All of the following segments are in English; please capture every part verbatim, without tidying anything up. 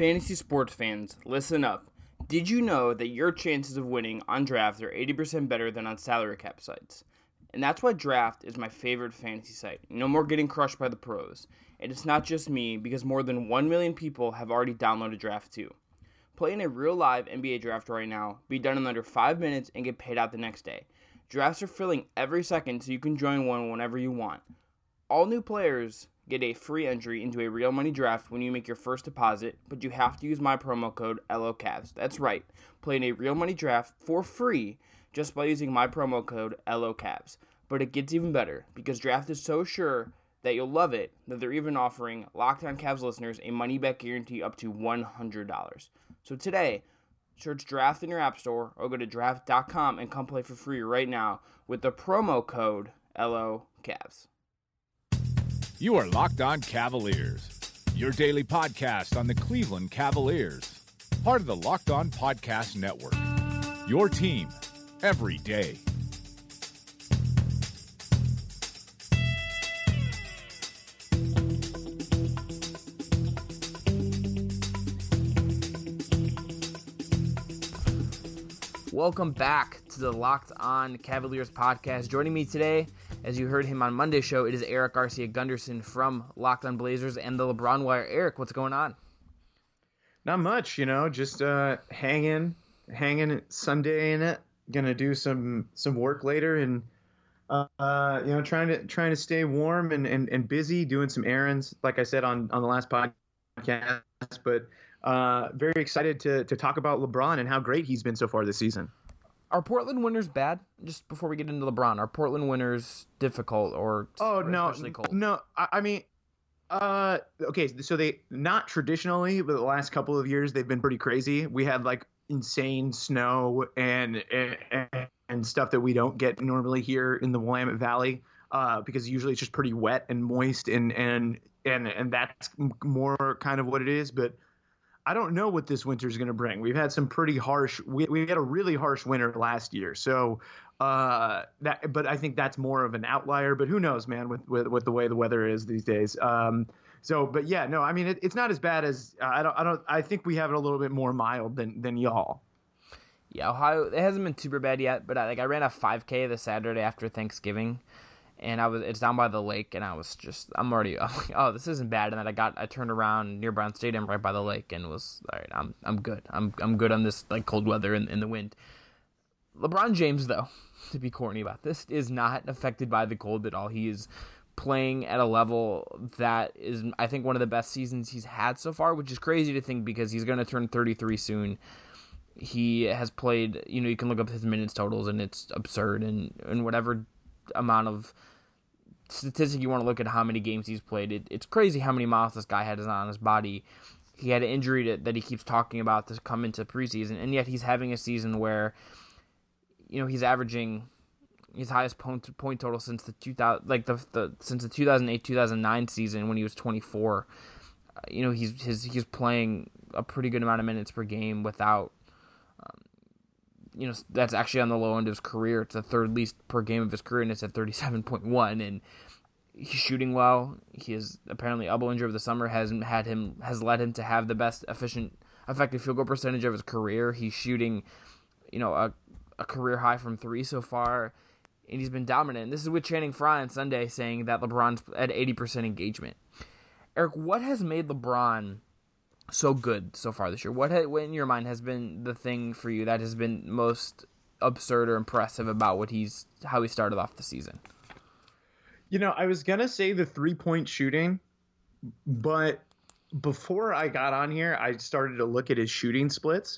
Fantasy sports fans, listen up. Did you know that your chances of winning on draft are eighty percent better than on salary cap sites? And that's why Draft is my favorite fantasy site. No more getting crushed by the pros. And it's not just me, because more than one million people have already downloaded Draft too. Play in a real live N B A draft right now, be done in under five minutes, and get paid out the next day. Drafts are filling every second, so you can join one whenever you want. All new players get a free entry into a real money draft when you make your first deposit, but you have to use my promo code L O Cavs. That's right, play in a real money draft for free just by using my promo code L O Cavs. But it gets even better, because Draft is so sure that you'll love it that they're even offering Locked On Cavs listeners a money-back guarantee up to one hundred dollars. So today, search Draft in your app store or go to draft dot com and come play for free right now with the promo code L O Cavs. You are Locked On Cavaliers, your daily podcast on the Cleveland Cavaliers, part of the Locked On Podcast Network, your team every day. Welcome back to the Locked On Cavaliers podcast. Joining me today, as you heard him on Monday's show, it is Eric Garcia Gunderson from Locked On Blazers and the LeBron Wire. Eric, what's going on? Not much, you know, just uh, hanging, hanging Sunday in it. Gonna do some some work later, and uh, you know, trying to trying to stay warm and, and, and busy, doing some errands, like I said on, on the last podcast. But uh, very excited to to talk about LeBron and how great he's been so far this season. Are Portland winners bad? Just before we get into LeBron, are Portland winners difficult or, oh, or no, especially cold? No, I, I mean, uh, okay, so they not traditionally, but the last couple of years they've been pretty crazy. We had like insane snow and and, and stuff that we don't get normally here in the Willamette Valley, uh, because usually it's just pretty wet and moist, and and and and that's more kind of what it is, but. I don't know what this winter is going to bring. We've had some pretty harsh. We we had a really harsh winter last year, so uh, that. But I think that's more of an outlier. But who knows, man? With with, with the way the weather is these days. Um. So, but yeah, no. I mean, it, it's not as bad as uh, I don't. I don't. I think we have it a little bit more mild than than y'all. Yeah, Ohio. It hasn't been super bad yet, but I, like I ran a five K the Saturday after Thanksgiving. And I was, it's down by the lake, and I was just, I'm already, I'm like, oh, this isn't bad. And then I got, I turned around near Brown Stadium right by the lake, and was, all right, I'm, I'm good. I'm, I'm good on this like cold weather and in the wind. LeBron James, though, to be corny about this, is not affected by the cold at all. He is playing at a level that is, I think, one of the best seasons he's had so far, which is crazy to think because he's going to turn thirty-three soon. He has played, you know, you can look up his minutes totals, and it's absurd, and, and whatever amount of statistic you want to look at how many games he's played, it, it's crazy how many miles this guy had on his body. He had an injury to, that he keeps talking about to come into preseason, and yet he's having a season where, you know, he's averaging his highest point, point total since the two thousand like the, the since the two thousand eight two thousand nine season when he was twenty-four. Uh, you know, he's his he's playing a pretty good amount of minutes per game without. Um, You know, that's actually on the low end of his career. It's the third least per game of his career, and it's at thirty-seven point one. And he's shooting well. He is apparently elbow injury of the summer has had him has led him to have the best efficient, effective field goal percentage of his career. He's shooting, you know, a a career high from three so far, and he's been dominant. And this is with Channing Frye on Sunday saying that LeBron's at eighty percent engagement. Eric, what has made LeBron so good so far this year? What, what in your mind has been the thing for you that has been most absurd or impressive about what he's how he started off the season? You know, I was gonna say the three point shooting, but before I got on here, I started to look at his shooting splits,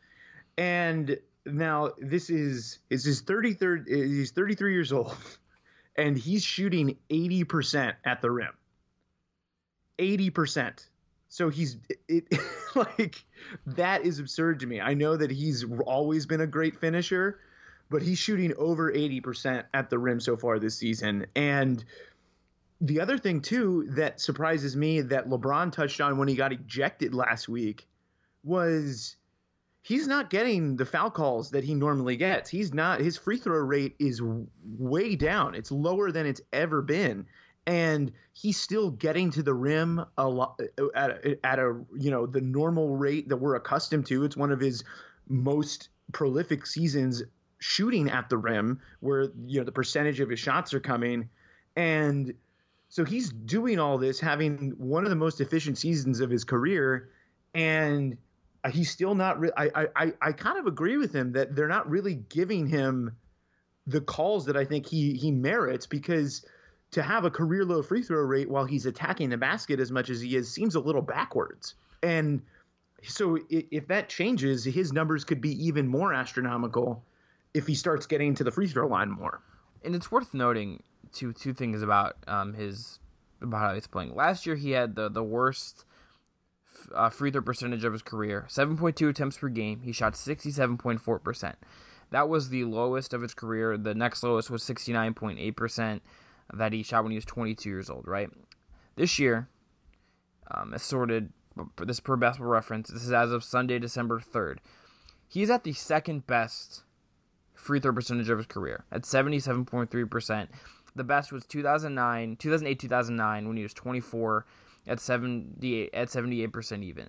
and now this is is his thirty-third. He's thirty-three years old, and he's shooting eighty percent at the rim. eighty percent. So he's it, it like that is absurd to me. I know that he's always been a great finisher, but he's shooting over eighty percent at the rim so far this season. And the other thing, too, that surprises me that LeBron touched on when he got ejected last week was he's not getting the foul calls that he normally gets. He's not. His free throw rate is way down. It's lower than it's ever been. and he's still getting to the rim a lot at a, at a you know the normal rate that we're accustomed to. It's one of his most prolific seasons shooting at the rim, where you know the percentage of his shots are coming, and so he's doing all this, having one of the most efficient seasons of his career, and he's still not. Re- I I I kind of agree with him that they're not really giving him the calls that I think he he merits, because to have a career low free throw rate while he's attacking the basket as much as he is seems a little backwards. And so if that changes, his numbers could be even more astronomical if he starts getting to the free throw line more. And it's worth noting two two things about um his about how he's playing. Last year he had the the worst uh, free throw percentage of his career, seven point two attempts per game. He shot sixty-seven point four percent. That was the lowest of his career. The next lowest was sixty-nine point eight percent that he shot when he was twenty-two years old, right? This year, um, assorted, this per Basketball Reference, this is as of Sunday, December third. He's at the second best free throw percentage of his career at seventy-seven point three percent. The best was two thousand nine, two thousand eight, two thousand nine when he was twenty-four at seventy-eight at seventy-eight percent even.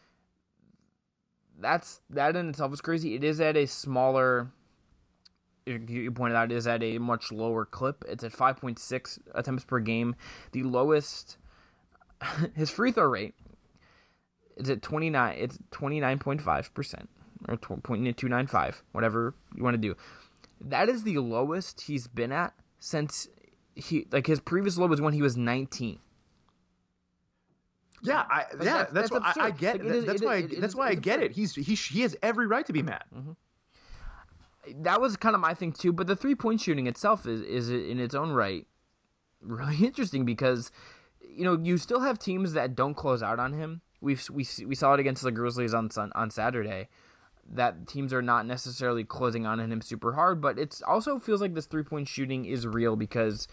That's that in itself is crazy. It is at a smaller, you pointed out, it is at a much lower clip. It's at five point six attempts per game. The lowest, his free throw rate is at twenty-nine. It's twenty-nine point five percent or point two nine five, whatever you want to do. That is the lowest he's been at since he like his previous low was when he was nineteen. Yeah, I, like yeah, that's, that's, that's what I, I get. like, is, that's it, why. it, I, that's it, why I get absurd. it. He's he he has every right to be mad. Mm-hmm. That was kind of my thing too. But the three point shooting itself is is in its own right really interesting, because you know you still have teams that don't close out on him. We've we we saw it against the Grizzlies on on Saturday. That teams are not necessarily closing on him super hard, but it also feels like this three point shooting is real, because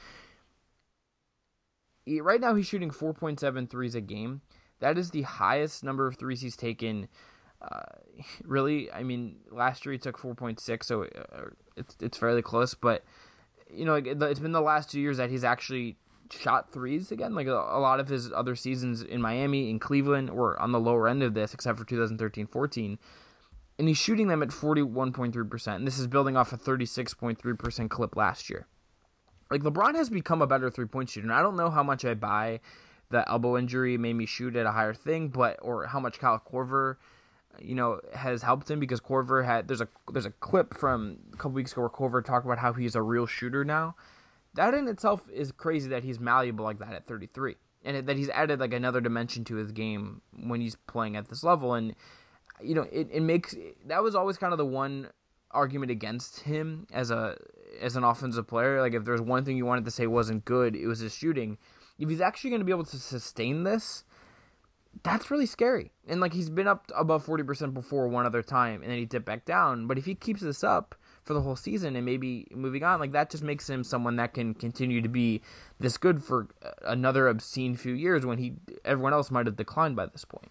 he, right now he's shooting four point seven threes a game. That is the highest number of threes he's taken. Uh, really, I mean, last year he took four point six, so uh, it's it's fairly close. But you know, it's been the last two years that he's actually shot threes again. Like a, a lot of his other seasons in Miami, in Cleveland, were on the lower end of this, except for twenty thirteen fourteen. And he's shooting them at forty-one point three percent. And this is building off a thirty-six point three percent clip last year. Like, LeBron has become a better three-point shooter. And I don't know how much I buy the elbow injury made me shoot at a higher thing, but or how much Kyle Korver, you know, has helped him, because Korver had there's a there's a clip from a couple weeks ago where Korver talked about how he's a real shooter now. That in itself is crazy, that he's malleable like that at thirty-three, and it, that he's added like another dimension to his game when he's playing at this level. And you know, it, it makes that was always kind of the one argument against him as a as an offensive player. Like, if there's one thing you wanted to say wasn't good, it was his shooting. If he's actually going to be able to sustain this, that's really scary. And like, he's been up above forty percent before one other time, and then he dipped back down. But if he keeps this up for the whole season and maybe moving on, like, that just makes him someone that can continue to be this good for another obscene few years, when he everyone else might have declined by this point.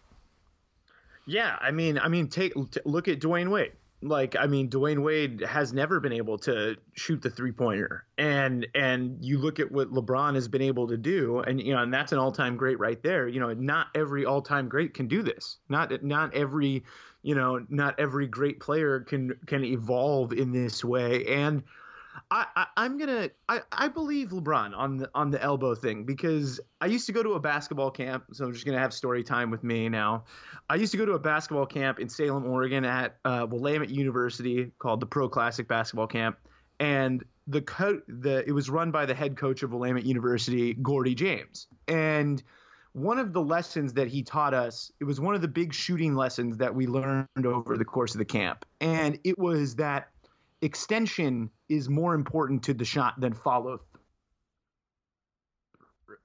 Yeah, I mean, I mean, take t- look at Dwayne Wade. Like, I mean, Dwayne Wade has never been able to shoot the three pointer, and and you look at what LeBron has been able to do, and you know, and that's an all time great right there. You know, not every all time great can do this. Not not every, you know, not every great player can can evolve in this way. And I, I I'm gonna I, I believe LeBron on the on the elbow thing, because I used to go to a basketball camp, so I'm just gonna have story time with me now. I used to go to a basketball camp in Salem, Oregon, at uh, Willamette University, called the Pro Classic Basketball Camp, and the co- the it was run by the head coach of Willamette University, Gordy James. And one of the lessons that he taught us, it was one of the big shooting lessons that we learned over the course of the camp, and it was that extension is more important to the shot than follow through.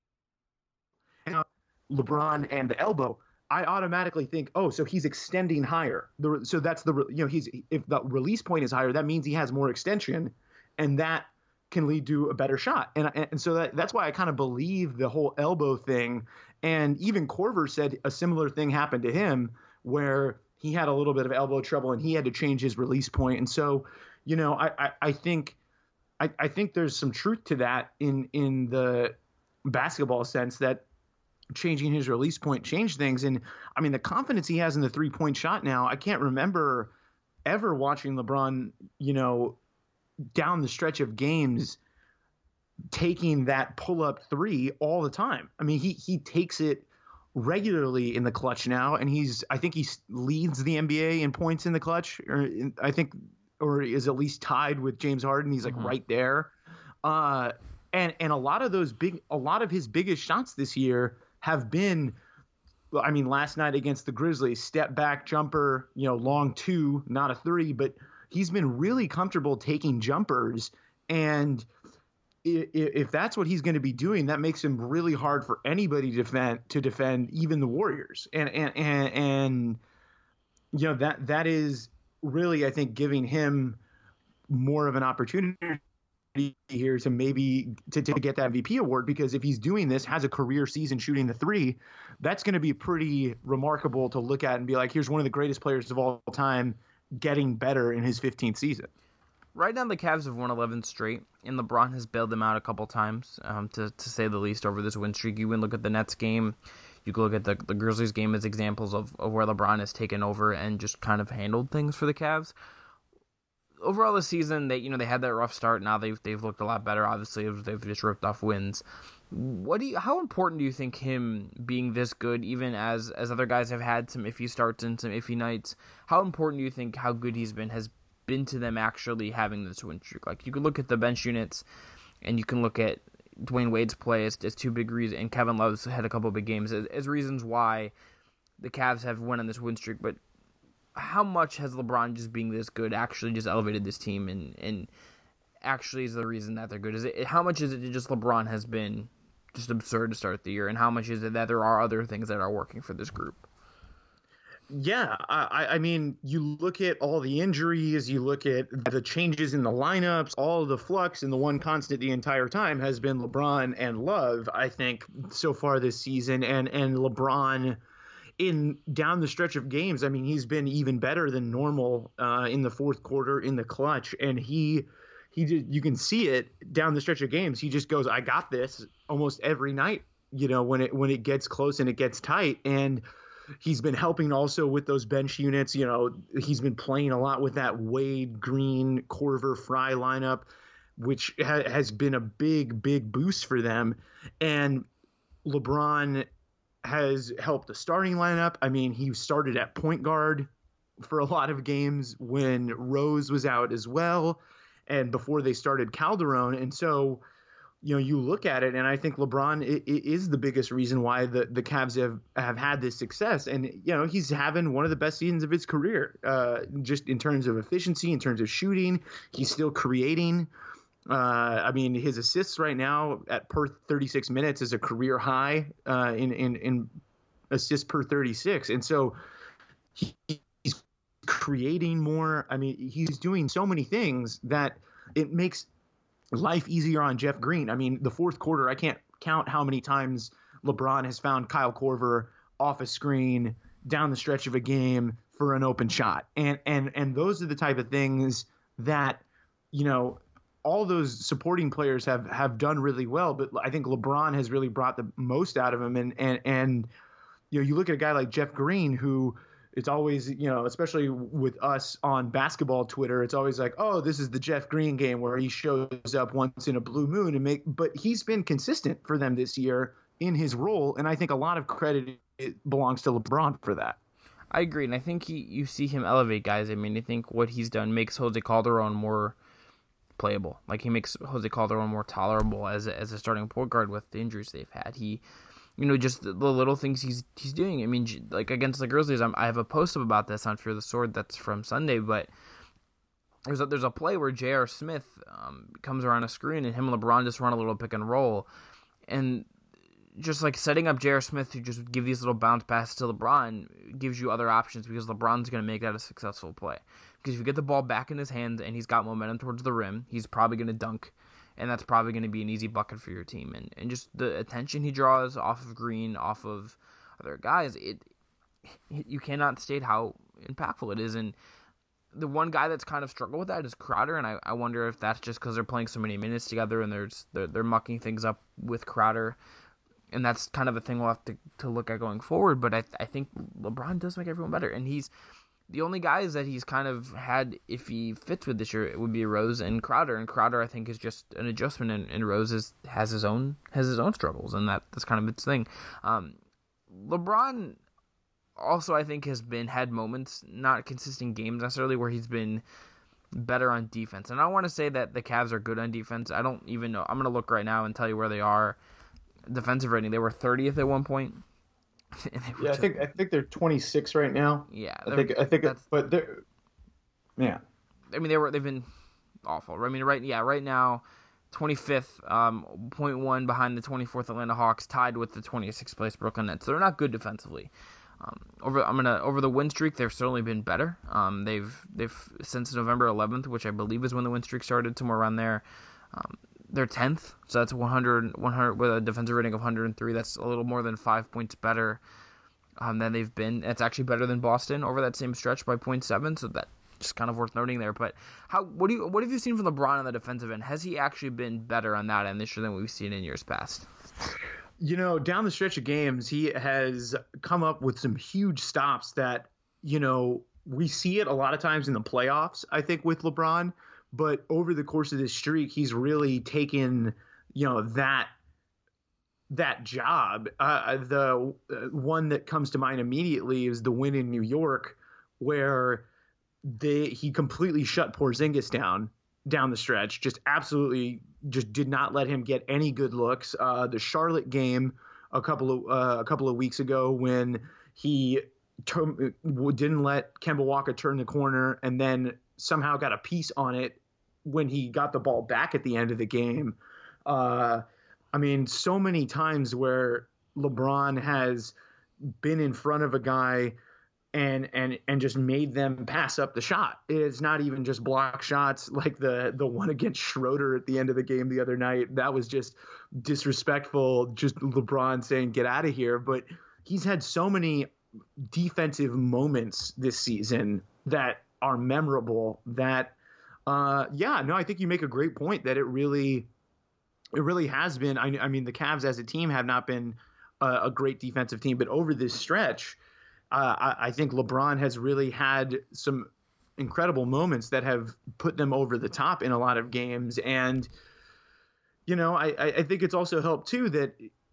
Now, LeBron and the elbow, I automatically think, oh, so he's extending higher. The, so that's the, you know, he's, if the release point is higher, that means he has more extension, and that can lead to a better shot. And and so that, that's why I kind of believe the whole elbow thing. And even Korver said a similar thing happened to him, where he had a little bit of elbow trouble and he had to change his release point. And so, you know, I, I, I think I, I think there's some truth to that in in the basketball sense that changing his release point changed things. And I mean, the confidence he has in the three point shot now, I can't remember ever watching LeBron, you know, down the stretch of games taking that pull up three all the time. I mean, he, he takes it regularly in the clutch now. And he's, I think he leads the N B A in points in the clutch, or in, I think, or is at least tied with James Harden. He's like mm-hmm. right there. Uh, and, and a lot of those big, a lot of his biggest shots this year have been, I mean, last night against the Grizzlies, step back jumper, you know, long two, not a three, but he's been really comfortable taking jumpers. And if that's what he's going to be doing, that makes him really hard for anybody to defend, to defend even the Warriors. And, and, and, and, you know, that, that is really, I think, giving him more of an opportunity here to maybe to, to get that M V P award, because if he's doing this, has a career season shooting the three, that's going to be pretty remarkable to look at and be like, here's one of the greatest players of all time getting better in his fifteenth season. Right now, the Cavs have won eleven straight, and LeBron has bailed them out a couple times, um, to, to say the least, over this win streak. You can look at the Nets game. You can look at the, the Grizzlies game as examples of, of where LeBron has taken over and just kind of handled things for the Cavs. Overall this season, they you know they had that rough start. Now they've they've looked a lot better. Obviously, they've just ripped off wins. What do you? How important do you think him being this good, even as as other guys have had some iffy starts and some iffy nights? How important do you think how good he's been has been to them actually having this win streak? Like, you can look at the bench units, and you can look at Dwayne Wade's play as, as two big reasons, and Kevin Love's had a couple of big games as, as reasons why the Cavs have won on this win streak, but how much has LeBron just being this good actually just elevated this team and, and actually is the reason that they're good? Is it how much is it just LeBron has been just absurd to start the year, and how much is it that there are other things that are working for this group? Yeah, I, I mean, you look at all the injuries, you look at the changes in the lineups, all of the flux, and the one constant the entire time has been LeBron and Love, I think, so far this season. And and LeBron, in down the stretch of games, I mean, he's been even better than normal uh, in the fourth quarter in the clutch. And he he did, you can see it down the stretch of games. He just goes, I got this almost every night, you know, when it when it gets close and it gets tight. And he's been helping also with those bench units. You know, he's been playing a lot with that Wade, Green, Korver, Fry lineup, which ha- has been a big, big boost for them. And LeBron has helped the starting lineup. I mean, he started at point guard for a lot of games when Rose was out as well, and before they started Calderon. And so, you know, you look at it, and I think LeBron it, it is the biggest reason why the, the Cavs have, have had this success. And, you know, he's having one of the best seasons of his career, uh, just in terms of efficiency, in terms of shooting. He's still creating. Uh, I mean, his assists right now at per thirty-six minutes is a career high uh, in, in, in assists per thirty-six. And so he, he's creating more. I mean, he's doing so many things that it makes life easier on Jeff Green. I mean, the fourth quarter, I can't count how many times LeBron has found Kyle Korver off a screen down the stretch of a game for an open shot. And, and, and those are the type of things that, you know, all those supporting players have, have done really well, but I think LeBron has really brought the most out of him. And, and, and, you know, you look at a guy like Jeff Green, who it's always, you know, especially with us on basketball Twitter, it's always like, oh, this is the Jeff Green game where he shows up once in a blue moon and make, but he's been consistent for them this year in his role. And I think a lot of credit belongs to LeBron for that. I agree. And I think he, you see him elevate guys. I mean, I think what he's done makes Jose Calderon more playable. Like, he makes Jose Calderon more tolerable as a, as a starting point guard with the injuries they've had. He, you know, just the, the little things he's he's doing. I mean, like against the Grizzlies, I'm, I have a post up about this on Fear the Sword that's from Sunday, but there's a, there's a play where J R. Smith um, comes around a screen and him and LeBron just run a little pick and roll, and just like setting up J R. Smith to just give these little bounce passes to LeBron gives you other options, because LeBron's going to make that a successful play. Because if you get the ball back in his hands and he's got momentum towards the rim, he's probably going to dunk, and that's probably going to be an easy bucket for your team. And, and just the attention he draws off of Green, off of other guys, it, it you cannot state how impactful it is. And the one guy that's kind of struggled with that is Crowder, and I, I wonder if that's just because they're playing so many minutes together and there's they're, they're mucking things up with Crowder, and that's kind of a thing we'll have to, to look at going forward. But I I think LeBron does make everyone better, and he's the only guys that he's kind of had, if he fits with this year, it would be Rose and Crowder. And Crowder, I think, is just an adjustment, and, and Rose is, has his own has his own struggles, and that that's kind of its thing. Um, LeBron also, I think, has been had moments, not consistent games necessarily, where he's been better on defense. And I want to say that the Cavs are good on defense. I don't even know. I'm going to look right now and tell you where they are. Defensive rating, they were thirtieth at one point. Yeah, I think I think they're twenty-six right now. Yeah, I think I think, it's, but they're yeah. I mean, they were they've been awful. I mean, right yeah, right now, twenty-fifth, um, point one behind the twenty-fourth Atlanta Hawks, tied with the twenty-sixth place Brooklyn Nets. So they're not good defensively. Um, over I'm gonna over the win streak, they've certainly been better. Um, they've they've since November eleventh, which I believe is when the win streak started, somewhere around there. Um, they're tenth, so that's one hundred, one hundred with a defensive rating of one hundred three. That's a little more than five points better um, than they've been. It's actually better than Boston over that same stretch by point seven. So that's just kind of worth noting there. But how what do you what have you seen from LeBron on the defensive end? Has he actually been better on that end this year than we've seen in years past? You know, down the stretch of games, he has come up with some huge stops that, you know, we see it a lot of times in the playoffs, I think, with LeBron. But over the course of this streak, he's really taken, you know, that that job. Uh, the uh, one that comes to mind immediately is the win in New York, where they he completely shut Porzingis down down the stretch. Just absolutely, just did not let him get any good looks. Uh, the Charlotte game a couple of uh, a couple of weeks ago, when he ter- didn't let Kemba Walker turn the corner, and then somehow got a piece on it when he got the ball back at the end of the game. Uh, I mean, so many times where LeBron has been in front of a guy and and and just made them pass up the shot. It's not even just block shots like the the one against Schroeder at the end of the game the other night. That was just disrespectful, just LeBron saying, get out of here. But he's had so many defensive moments this season that are memorable that, uh, yeah, no, I think you make a great point that it really, it really has been. I, I mean, the Cavs as a team have not been a, a great defensive team, but over this stretch, uh, I, I think LeBron has really had some incredible moments that have put them over the top in a lot of games. And, you know, I, I think it's also helped too that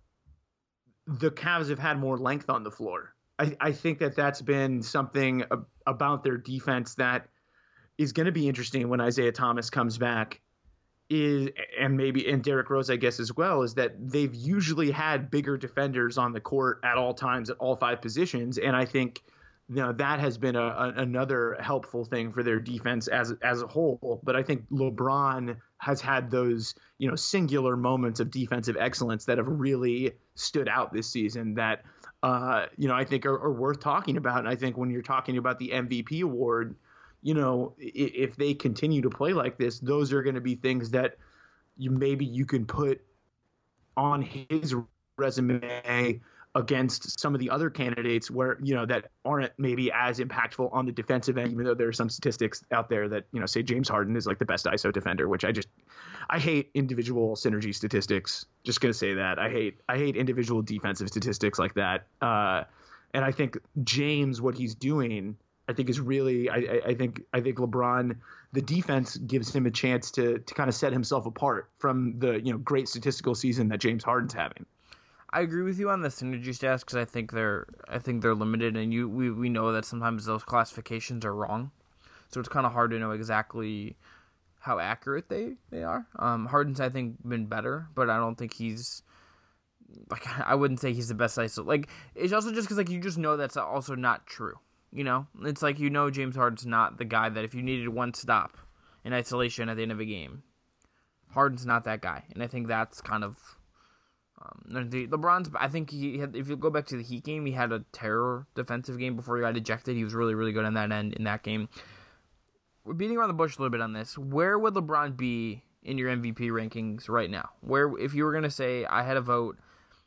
the Cavs have had more length on the floor. I, I think that that's been something about their defense that is going to be interesting when Isaiah Thomas comes back, is and maybe and Derrick Rose, I guess, as well, is that they've usually had bigger defenders on the court at all times at all five positions. And I think, you know, that has been a, a, another helpful thing for their defense as as a whole. But I think LeBron has had those, you know, singular moments of defensive excellence that have really stood out this season that, uh, you know, I think are, are worth talking about. And I think when you're talking about the M V P award, you know, if, if they continue to play like this, those are going to be things that you maybe you can put on his resume against some of the other candidates where, you know, that aren't maybe as impactful on the defensive end, even though there are some statistics out there that, you know, say James Harden is like the best I S O defender, which I just, I hate individual synergy statistics. Just going to say that. I hate, I hate individual defensive statistics like that. Uh, and I think James, what he's doing, I think is really, I, I think, I think LeBron, the defense gives him a chance to, to kind of set himself apart from the, you know, great statistical season that James Harden's having. I agree with you on the synergy stats because I think they're I think they're limited, and you we, we know that sometimes those classifications are wrong, so it's kind of hard to know exactly how accurate they, they are. Um, Harden's I think been better, but I don't think he's like I wouldn't say he's the best I S O. Like it's also just because like you just know that's also not true. You know, it's like you know James Harden's not the guy that if you needed one stop in isolation at the end of a game, Harden's not that guy, and I think that's kind of. Um, the, LeBron's, I think he had, if you go back to the Heat game, he had a terror defensive game before he got ejected. He was really, really good on that end in that game. We're beating around the bush a little bit on this. Where would LeBron be in your M V P rankings right now? Where, if you were going to say, I had a vote,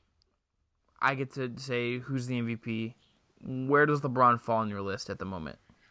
I get to say who's the M V P, where does LeBron fall on your list at the moment?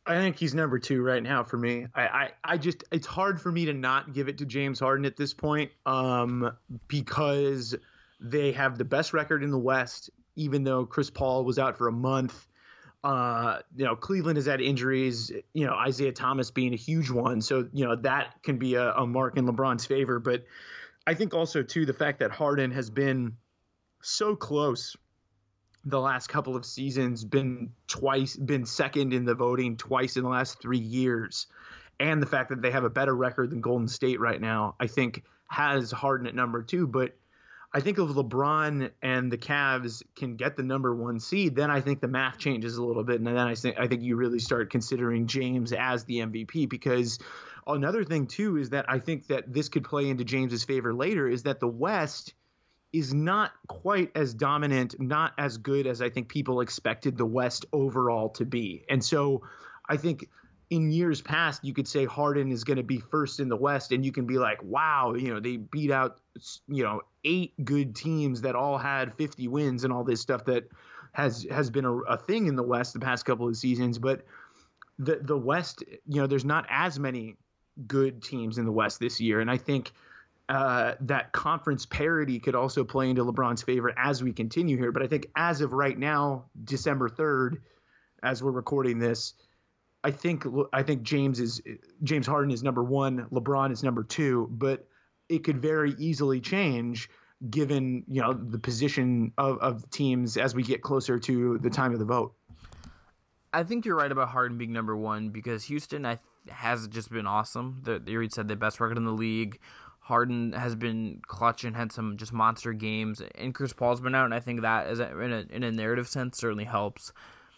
I think he's number two right now for me. I, I, I just it's hard for me to not give it to James Harden at this point, um, because they have the best record in the West, even though Chris Paul was out for a month. Uh, you know, Cleveland has had injuries, you know, Isaiah Thomas being a huge one. So, you know, that can be a, a mark in LeBron's favor. But I think also, too, the fact that Harden has been so close the last couple of seasons, been twice, been second in the voting twice in the last three years, and the fact that they have a better record than Golden State right now, I think has Harden at number two. But I think if LeBron and the Cavs can get the number one seed, then I think the math changes a little bit. And then I think, I think you really start considering James as the M V P, because another thing, too, is that I think that this could play into James's favor later, is that the West is not quite as dominant, not as good as I think people expected the West overall to be. And so I think in years past, you could say Harden is going to be first in the West, and you can be like, wow, you know, they beat out, you know, eight good teams that all had fifty wins and all this stuff that has has been a, a thing in the West the past couple of seasons. But the the West, you know, there's not as many good teams in the West this year. And I think uh, that conference parity could also play into LeBron's favor as we continue here. But I think as of right now, December third, as we're recording this, I think I think James is James Harden is number one, LeBron is number two, but it could very easily change given, you know, the position of, of teams as we get closer to the time of the vote. I think you're right about Harden being number one, because Houston I, has just been awesome. The, you already said the best record in the league. Harden has been clutch and had some just monster games, and Chris Paul's been out, and I think that is a, in a in a narrative sense certainly helps.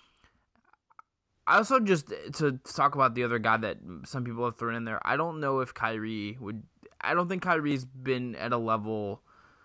I also, just to talk about the other guy that some people have thrown in there, I don't know if Kyrie would. I don't think Kyrie's been at a level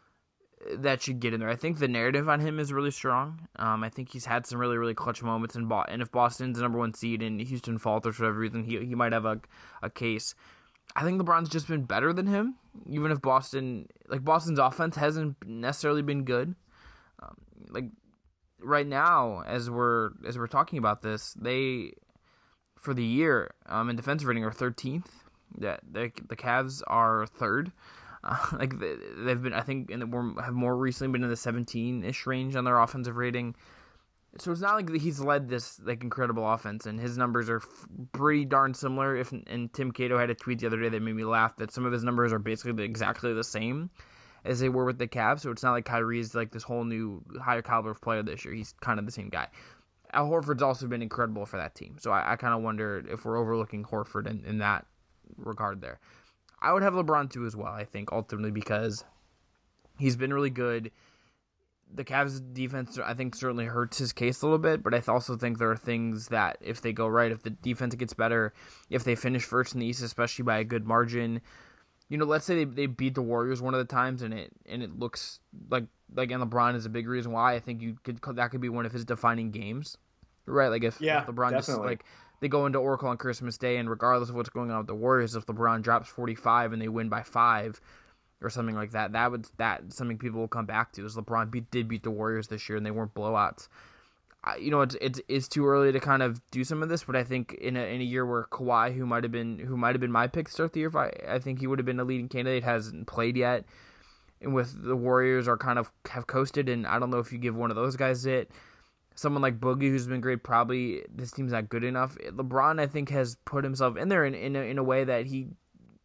that should get in there. I think the narrative on him is really strong. Um, I think he's had some really, really clutch moments in Boston. And if Boston's the number one seed and Houston falters for whatever reason, he he might have a a case. I think LeBron's just been better than him, even if Boston, like Boston's offense hasn't necessarily been good. Um, like right now, as we're as we're talking about this, they for the year um, in defensive rating are thirteenth. Yeah, the the Cavs are third. Uh, like they, they've been, I think, and have more recently been in the seventeen-ish range on their offensive rating. So it's not like he's led this like incredible offense, and his numbers are f- pretty darn similar. If and Tim Cato had a tweet the other day that made me laugh that some of his numbers are basically exactly the same as they were with the Cavs. So it's not like Kyrie's like this whole new higher caliber of player this year. He's kind of the same guy. Al Horford's also been incredible for that team. So I, I kind of wonder if we're overlooking Horford in, in that regard there. I would have LeBron too as well, I think, ultimately, because he's been really good. The Cavs defense, I think, certainly hurts his case a little bit, but I also think there are things that, if they go right, if the defense gets better, if they finish first in the East, especially by a good margin, you know, let's say they, they beat the Warriors one of the times, and it and it looks like, like, and LeBron is a big reason why. I think you could that could be one of his defining games, right? Like if, yeah, if LeBron definitely. just like they go into Oracle on Christmas Day, and regardless of what's going on with the Warriors, if LeBron drops forty-five and they win by five or something like that, that would that something people will come back to is LeBron beat, did beat the Warriors this year, and they weren't blowouts. I, you know, it's, it's it's too early to kind of do some of this, but I think in a in a year where Kawhi, who might have been who might have been my pick to start the year, if I I think he would have been a leading candidate, hasn't played yet, and with the Warriors are kind of have coasted, and I don't know if you give one of those guys it. Someone like Boogie, who's been great, probably this team's not good enough. LeBron, I think, has put himself in there in in a, in a way that he,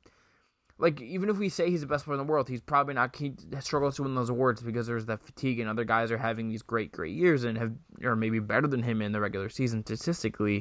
like, even if we say he's the best player in the world, he's probably not. He struggles to win those awards because there's that fatigue, and other guys are having these great, great years and have, or maybe better than him in the regular season statistically.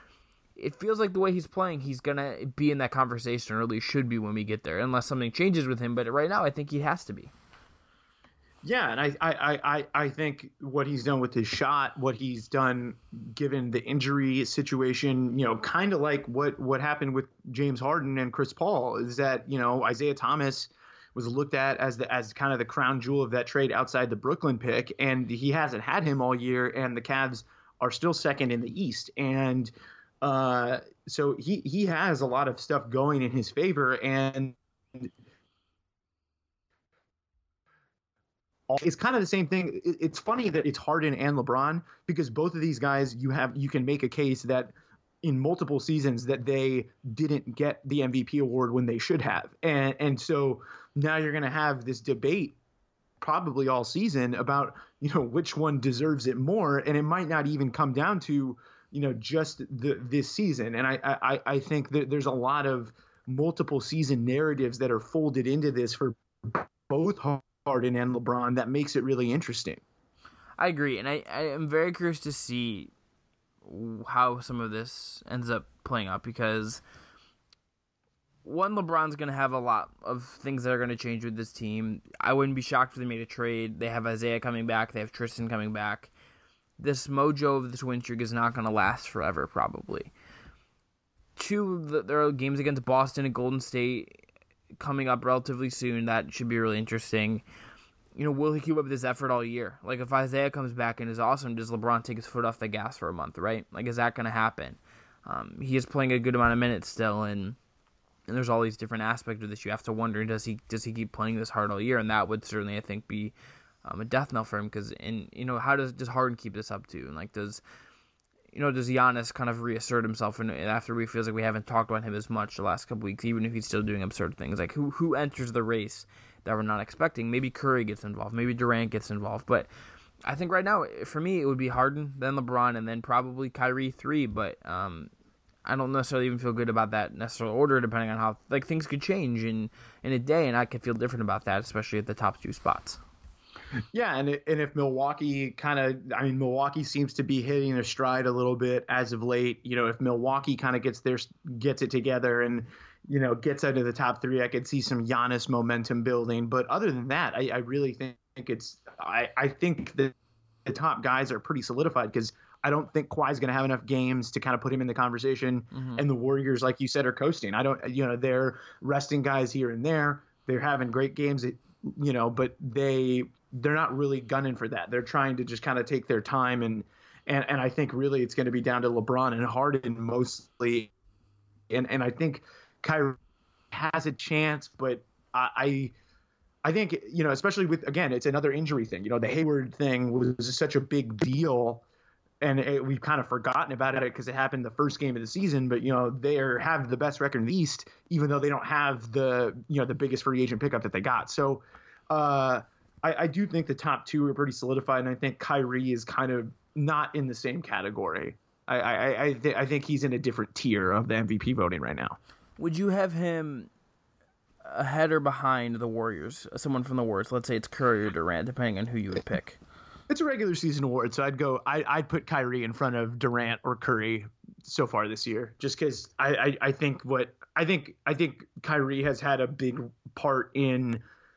It feels like the way he's playing, he's gonna be in that conversation, or at least should be when we get there, unless something changes with him. But right now, I think he has to be. Yeah, and I, I, I, I think what he's done with his shot, what he's done given the injury situation, you know, kind of like what, what happened with James Harden and Chris Paul, is that, you know, Isaiah Thomas was looked at as the as kind of the crown jewel of that trade outside the Brooklyn pick, and he hasn't had him all year, and the Cavs are still second in the East. And uh, so he, he has a lot of stuff going in his favor, and it's kind of the same thing. It's funny that it's Harden and LeBron, because both of these guys, you have you can make a case that in multiple seasons that they didn't get the M V P award when they should have. And and so now you're going to have this debate probably all season about, you know, which one deserves it more. And it might not even come down to, you know, just the this season. And I I, I think that there's a lot of multiple season narratives that are folded into this for both Harden and LeBron that makes it really interesting. I agree. And I, I am very curious to see how some of this ends up playing out, because one, LeBron's going to have a lot of things that are going to change with this team. I wouldn't be shocked if they made a trade. They have Isaiah coming back. They have Tristan coming back. This mojo of this win streak is not going to last forever, probably. Two, the, there are games against Boston and Golden State coming up relatively soon. That should be really interesting. You know, will he keep up this effort all year? Like, if Isaiah comes back and is awesome, does LeBron take his foot off the gas for a month, right? Like, is that going to happen? Um, he is playing a good amount of minutes still, and and there's all these different aspects of this. You have to wonder, does he does he keep playing this hard all year? And that would certainly, I think, be um, a death knell for him. Because, and you know, how does does Harden keep this up too? And like, does you know, does Giannis kind of reassert himself? And after we feels like we haven't talked about him as much the last couple weeks, even if he's still doing absurd things, like who who enters the race that we're not expecting? Maybe Curry gets involved, maybe Durant gets involved, but I think right now, for me, it would be Harden, then LeBron, and then probably Kyrie three. But um, I don't necessarily even feel good about that necessarily order, depending on how like things could change in in a day, and I could feel different about that, especially at the top two spots. Yeah, and and if Milwaukee kind of, I mean, Milwaukee seems to be hitting their stride a little bit as of late. You know, if Milwaukee kind of gets their gets it together and, you know, gets out of the top three, I could see some Giannis momentum building. But other than that, I, I really think it's I, I think that the top guys are pretty solidified, because I don't think Kawhi's going to have enough games to kind of put him in the conversation. Mm-hmm. And the Warriors, like you said, are coasting. I don't, you know, they're resting guys here and there. They're having great games, you know, but they they're not really gunning for that. They're trying to just kind of take their time. And and and I think really it's going to be down to LeBron and Harden mostly. And and I think Kyrie has a chance, but I, I I think, you know, especially with, again, it's another injury thing. You know, the Hayward thing was such a big deal, and it, we've kind of forgotten about it because it happened the first game of the season. But, you know, they have the best record in the East, even though they don't have the, you know, the biggest free agent pickup that they got. So uh, I, I do think the top two are pretty solidified, and I think Kyrie is kind of not in the same category. I I I, th- I think he's in a different tier of the M V P voting right now. Would you have him ahead or behind the Warriors? Someone from the Warriors. Let's say it's Curry or Durant, depending on who you would pick. It's a regular season award, so I'd go. I, I'd put Kyrie in front of Durant or Curry so far this year, just because I, I, I think what I think I think Kyrie has had a big part in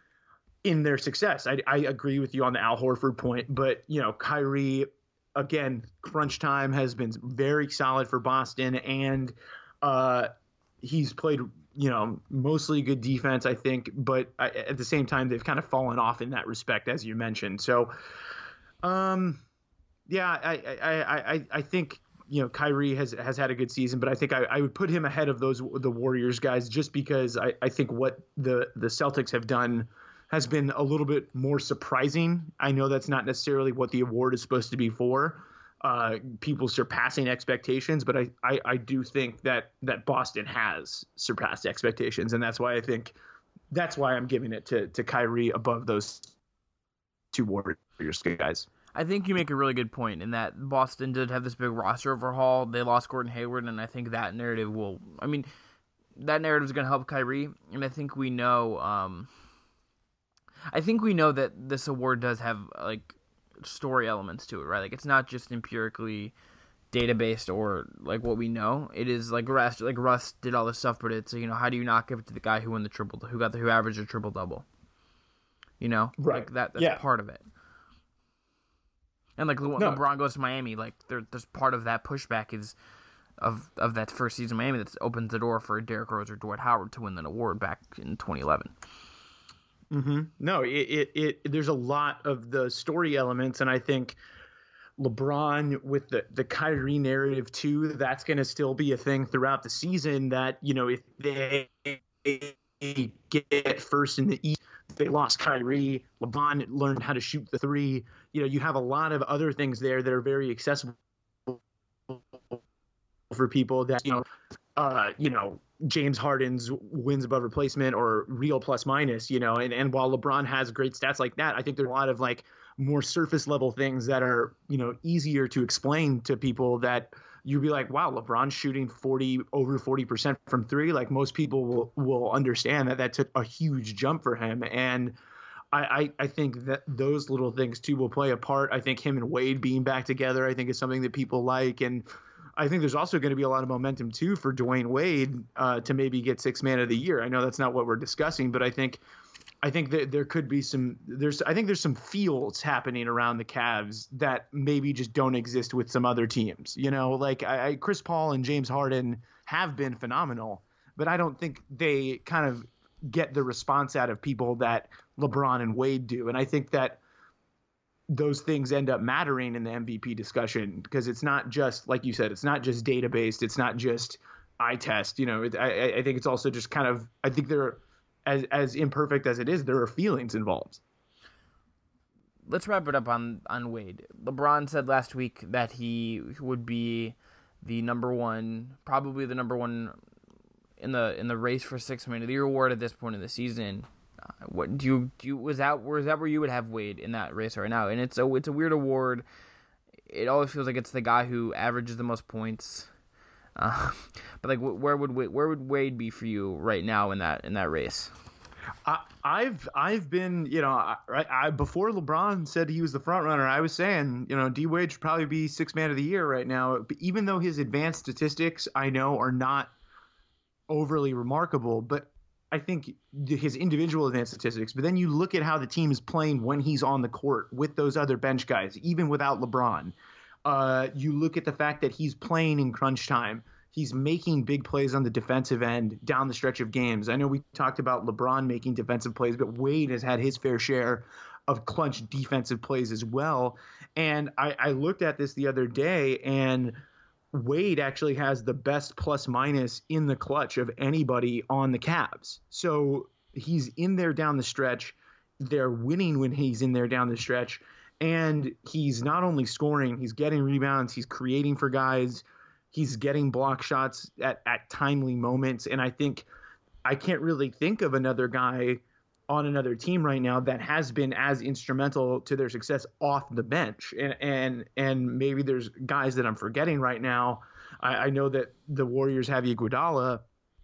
in their success. I, I agree with you on the Al Horford point, but you know, Kyrie, again, crunch time has been very solid for Boston, and uh, he's played, you know, mostly good defense, I think, but at the same time, they've kind of fallen off in that respect, as you mentioned. So, um, yeah, I, I, I, I think, you know, Kyrie has, has had a good season, but I think I, I would put him ahead of those, the Warriors guys, just because I, I think what the, the Celtics have done has been a little bit more surprising. I know that's not necessarily what the award is supposed to be for, uh, people surpassing expectations, but I, I, I do think that, that Boston has surpassed expectations. And that's why I think that's why I'm giving it to, to Kyrie above those two Warriors guys. I think you make a really good point in that Boston did have this big roster overhaul. They lost Gordon Hayward, and I think that narrative will, I mean, that narrative is going to help Kyrie. And I think we know, um, I think we know that this award does have like story elements to it, right? Like it's not just empirically data-based or like what we know. It is like Russ, like Russ did all this stuff, but it's, you know, how do you not give it to the guy who won the triple, who got the, who averaged a triple double? You know, right? Like that. That's yeah. part of it. And like when no. LeBron goes to Miami, like there, there's part of that pushback is of of that first season of Miami that opens the door for Derrick Rose or Dwight Howard to win that award back in twenty eleven. Mm-hmm. No, it, it, it, there's a lot of the story elements, and I think LeBron with the, the Kyrie narrative too, that's going to still be a thing throughout the season, that, you know, if they get first in the East, they lost Kyrie, LeBron learned how to shoot the three. You know, you have a lot of other things there that are very accessible for people that, you know, uh, you know, James Harden's wins above replacement or real plus minus, you know, and, and while LeBron has great stats like that, I think there's a lot of like more surface level things that are, you know, easier to explain to people that you'd be like, wow, LeBron's shooting forty over forty percent from three. Like most people will, will understand that that took a huge jump for him. And I, I, I think that those little things too will play a part. I think him and Wade being back together, I think is something that people like. And I think there's also going to be a lot of momentum too for Dwayne Wade uh, to maybe get sixth man of the year. I know that's not what we're discussing, but I think I think that there could be some there's I think there's some feels happening around the Cavs that maybe just don't exist with some other teams. You know, like I, I, Chris Paul and James Harden have been phenomenal, but I don't think they kind of get the response out of people that LeBron and Wade do. And I think that those things end up mattering in the M V P discussion because it's not just, like you said, it's not just data based. It's not just eye test. You know, it, I, I think it's also just kind of, I think there, as as imperfect as it is, there are feelings involved. Let's wrap it up on, on Wade. LeBron said last week that he would be the number one, probably the number one in the in the race for sixth man of the year award at this point of the season. Uh, what do you do? You, was that was that where you would have Wade in that race right now? And it's a it's a weird award. It always feels like it's the guy who averages the most points. Uh, but like, where would Wade, where would Wade be for you right now in that in that race? I, I've I've been you know I, I before LeBron said he was the front runner, I was saying you know D Wade should probably be sixth man of the year right now. But even though his advanced statistics I know are not overly remarkable, but I think his individual advanced statistics, but then you look at how the team is playing when he's on the court with those other bench guys, even without LeBron. Uh, you look at the fact that he's playing in crunch time. He's making big plays on the defensive end down the stretch of games. I know we talked about LeBron making defensive plays, but Wade has had his fair share of clutch defensive plays as well. And I, I looked at this the other day, and Wade actually has the best plus minus in the clutch of anybody on the Cavs. So he's in there down the stretch. They're winning when he's in there down the stretch. And he's not only scoring, he's getting rebounds, he's creating for guys, he's getting block shots at, at timely moments. And I think I can't really think of another guy on another team right now that has been as instrumental to their success off the bench. And and and maybe there's guys that I'm forgetting right now. I, I know that the Warriors have Iguodala,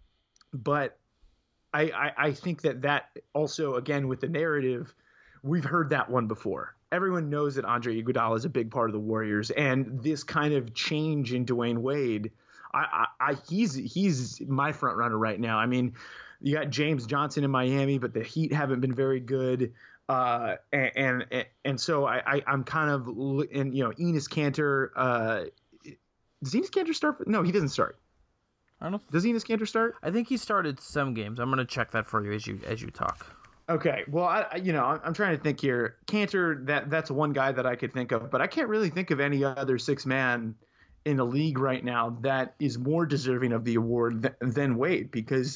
but I, I I think that that also, again, with the narrative, we've heard that one before. Everyone knows that Andre Iguodala is a big part of the Warriors, and this kind of change in Dwayne Wade, I, I, I he's he's my front runner right now. I mean, you got James Johnson in Miami, but the Heat haven't been very good, uh, and, and and so I, I I'm kind of and you know Enes Kanter. Uh, does Enes Kanter start? No, he doesn't start. I don't know. Does Enes Kanter start? I think he started some games. I'm gonna check that for you as you as you talk. Okay, well, I, you know, I'm trying to think here. Kanter, that that's one guy that I could think of, but I can't really think of any other six man in the league right now that is more deserving of the award th- than Wade, because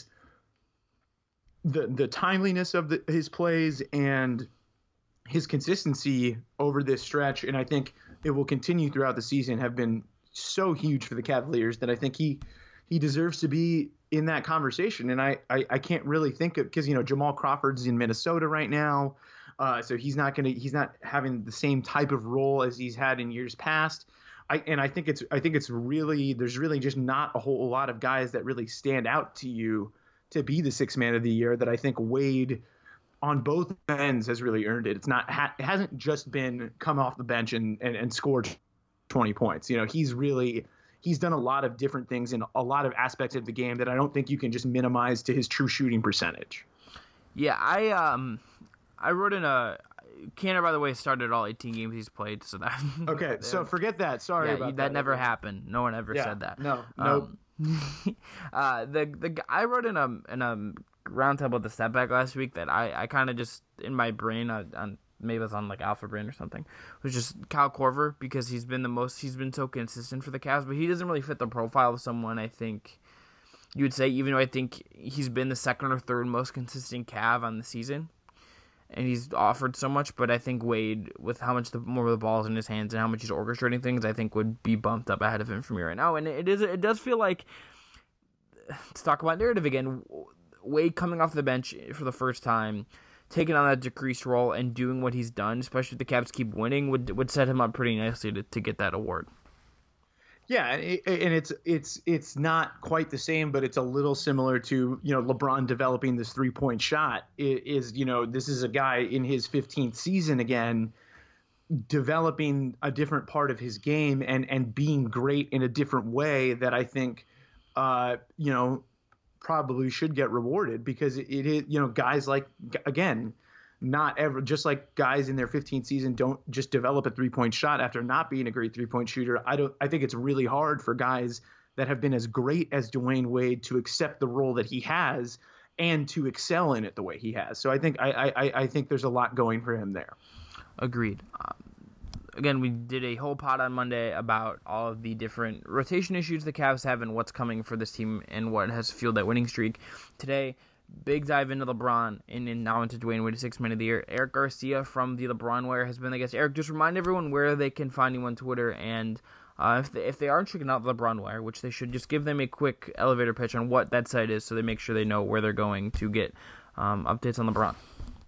the the timeliness of the, his plays and his consistency over this stretch, and I think it will continue throughout the season, have been so huge for the Cavaliers that I think he he deserves to be in that conversation. And I, I, I can't really think of, because, you know, Jamal Crawford's in Minnesota right now. Uh, so he's not going to, he's not having the same type of role as he's had in years past. I, and I think it's, I think it's really, there's really just not a whole lot of guys that really stand out to you to be the sixth man of the year that I think Wade on both ends has really earned it. It's not, ha, it hasn't just been come off the bench and, and, and scored twenty points. You know, he's really, he's done a lot of different things in a lot of aspects of the game that I don't think you can just minimize to his true shooting percentage. Yeah, I um, I wrote in a Kanter, by the way, started all eighteen games he's played, so that okay. So forget that. Sorry yeah, about that. That never happened. No one ever yeah, said that. No, no. Um, uh, the the I wrote in a in a roundtable at the step back last week that I, I kind of just in my brain on. on maybe it's on like Alpha Brain or something, it was just Kyle Korver, because he's been the most, he's been so consistent for the Cavs, but he doesn't really fit the profile of someone I think you would say, even though I think he's been the second or third most consistent Cav on the season. and he's offered so much. But I think Wade, with how much the more of the ball's in his hands and how much he's orchestrating things, I think would be bumped up ahead of him for me right now. And it is it does feel like, to talk about narrative again, Wade coming off the bench for the first time, taking on that decreased role and doing what he's done, especially if the Cavs keep winning, would would set him up pretty nicely to, to get that award. Yeah, and it's it's it's not quite the same, but it's a little similar to, you know, LeBron developing this three-point shot. It is, you know, this is a guy in his fifteenth season again, developing a different part of his game and and being great in a different way that I think, uh, you know, probably should get rewarded, because it is, you know, guys like, again, not ever, just like guys in their fifteenth season don't just develop a three-point shot after not being a great three-point shooter. I don't, I think it's really hard for guys that have been as great as Dwayne Wade to accept the role that he has and to excel in it the way he has. So I think, I, I, I think there's a lot going for him there. Agreed. Um, Again, we did a whole pod on Monday about all of the different rotation issues the Cavs have and what's coming for this team and what has fueled that winning streak. Today, big dive into LeBron and, and now into Dwayne Wade, sixth man of the year. Eric Garcia from the LeBron Wire has been the guest. Eric, just remind everyone where they can find you on Twitter, and uh, if, they, if they aren't checking out the LeBron Wire, which they should, just give them a quick elevator pitch on what that site is so they make sure they know where they're going to get um, updates on LeBron.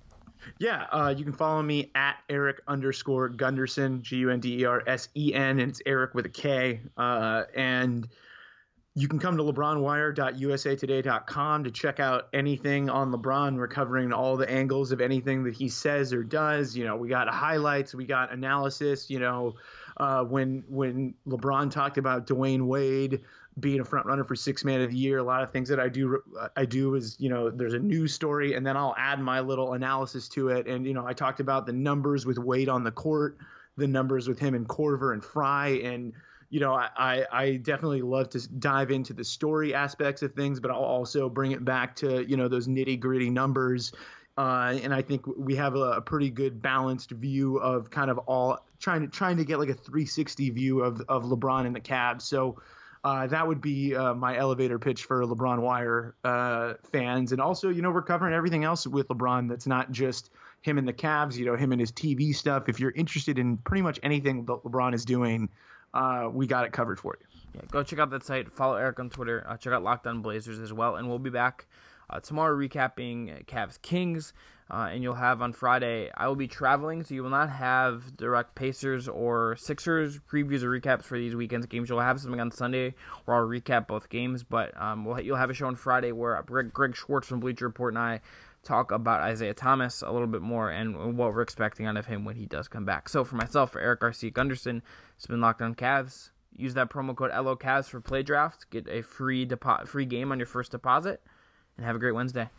Yeah, uh, you can follow me at Eric underscore Gundersen, G U N D E R S E N, and it's Eric with a K. Uh, and you can come to lebron wire dot u s a today dot com to check out anything on LeBron. We're covering all the angles of anything that he says or does. You know, we got highlights, we got analysis. You know, uh, when when LeBron talked about Dwayne Wade being a front runner for sixth man of the year, a lot of things that I do, I do is, you know, there's a news story and then I'll add my little analysis to it. And, you know, I talked about the numbers with Wade on the court, the numbers with him and Korver and Fry. And, you know, I, I definitely love to dive into the story aspects of things, but I'll also bring it back to, you know, those nitty gritty numbers. Uh, and I think we have a, a pretty good balanced view of kind of all trying to, trying to get like a three sixty view of, of LeBron and the Cavs. So, Uh, that would be uh, my elevator pitch for LeBron Wire uh, fans. And also, you know, we're covering everything else with LeBron that's not just him and the Cavs, you know, him and his T V stuff. If you're interested in pretty much anything that LeBron is doing, uh, we got it covered for you. Yeah, go check out that site. Follow Eric on Twitter. Uh, check out Locked On Blazers as well. And we'll be back uh, tomorrow recapping Cavs Kings. Uh, and you'll have on Friday, I will be traveling, so you will not have direct Pacers or Sixers previews or recaps for these weekend's games. You'll have something on Sunday where I'll recap both games, but um, we'll, you'll have a show on Friday where Greg, Greg Schwartz from Bleacher Report and I talk about Isaiah Thomas a little bit more and what we're expecting out of him when he does come back. So for myself, for Eric Garcia Gundersen, it's been Locked On Cavs. Use that promo code L O Cavs for play draft. Get a free depo- free game on your first deposit, and have a great Wednesday.